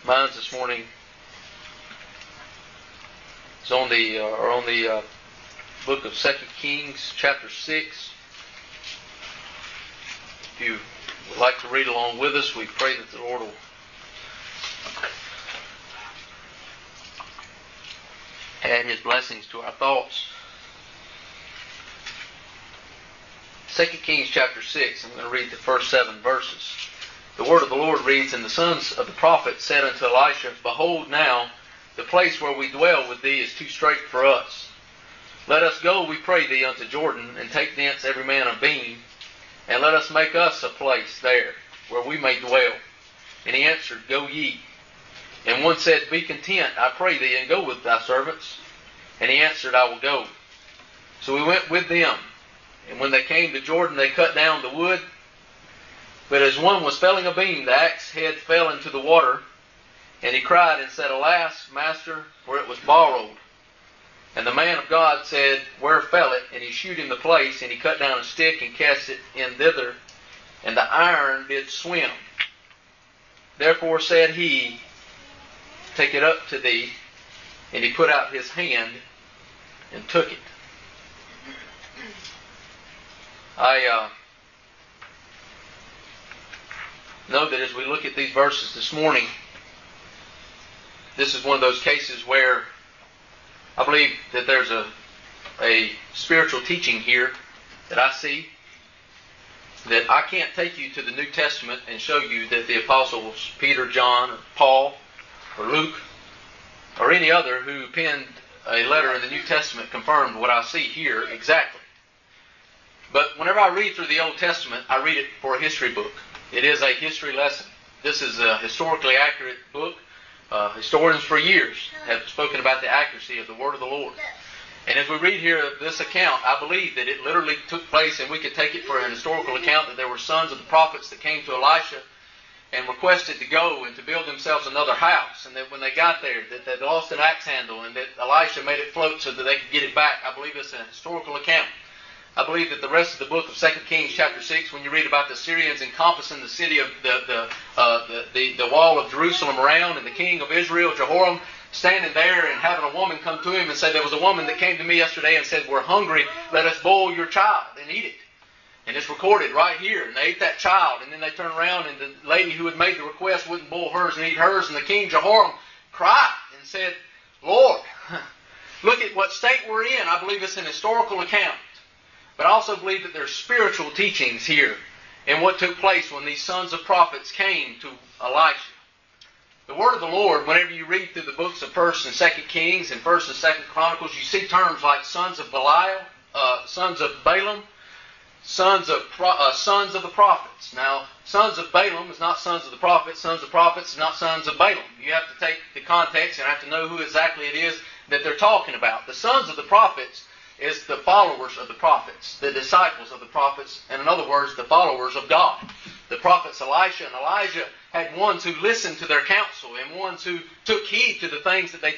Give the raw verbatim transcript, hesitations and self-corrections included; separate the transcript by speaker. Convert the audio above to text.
Speaker 1: minds this morning is on the uh, or on the uh, book of Second Kings, chapter six. If you would like to read along with us, we pray that the Lord will add His blessings to our thoughts. Second Kings chapter six, I'm going to read the first seven verses. The word of the Lord reads, "And the sons of the prophets said unto Elisha, Behold now, the place where we dwell with thee is too strait for us. Let us go, we pray thee, unto Jordan, and take thence every man a beam, and let us make us a place there, where we may dwell. And he answered, Go ye. And one said, Be content, I pray thee, and go with thy servants. And he answered, I will go. So we went with them. And when they came to Jordan, they cut down the wood. But as one was felling a beam, the axe head fell into the water. And he cried and said, Alas, master, for it was borrowed. And the man of God said, Where fell it? And he shewed him the place, and he cut down a stick and cast it in thither. And the iron did swim. Therefore said he, Take it up to thee. And he put out his hand and took it." I uh, know that as we look at these verses this morning, this is one of those cases where I believe that there's a, a spiritual teaching here that I see, that I can't take you to the New Testament and show you that the apostles Peter, John, or Paul, or Luke, or any other who penned a letter in the New Testament confirmed what I see here exactly. But whenever I read through the Old Testament, I read it for a history book. It is a history lesson. This is a historically accurate book. Uh, historians for years have spoken about the accuracy of the Word of the Lord. And as we read here this account, I believe that it literally took place, and we could take it for an historical account, that there were sons of the prophets that came to Elisha and requested to go and to build themselves another house. And that when they got there, that they'd lost an axe handle, and that Elisha made it float so that they could get it back. I believe it's a historical account. I believe that the rest of the book of Second Kings chapter six, when you read about the Syrians encompassing the city of the the, uh, the the the wall of Jerusalem around, and the king of Israel, Jehoram, standing there and having a woman come to him and say, There was a woman that came to me yesterday and said, We're hungry, let us boil your child and eat it. And it's recorded right here. And they ate that child, and then they turned around, and the lady who had made the request wouldn't boil hers and eat hers. And the king Jehoram cried and said, Lord, look at what state we're in. I believe it's an historical account. But I also believe that there's spiritual teachings here in what took place when these sons of prophets came to Elisha. The word of the Lord, whenever you read through the books of First and Second Kings and First and Second Chronicles, you see terms like sons of Belial, uh, sons of Balaam, sons of uh, sons of the prophets. Now, sons of Balaam is not sons of the prophets. Sons of prophets is not sons of Balaam. You have to take the context and have to know who exactly it is that they're talking about. The sons of the prophets is the followers of the prophets, the disciples of the prophets, and in other words, the followers of God. The prophets Elisha and Elijah had ones who listened to their counsel and ones who took heed to the things that they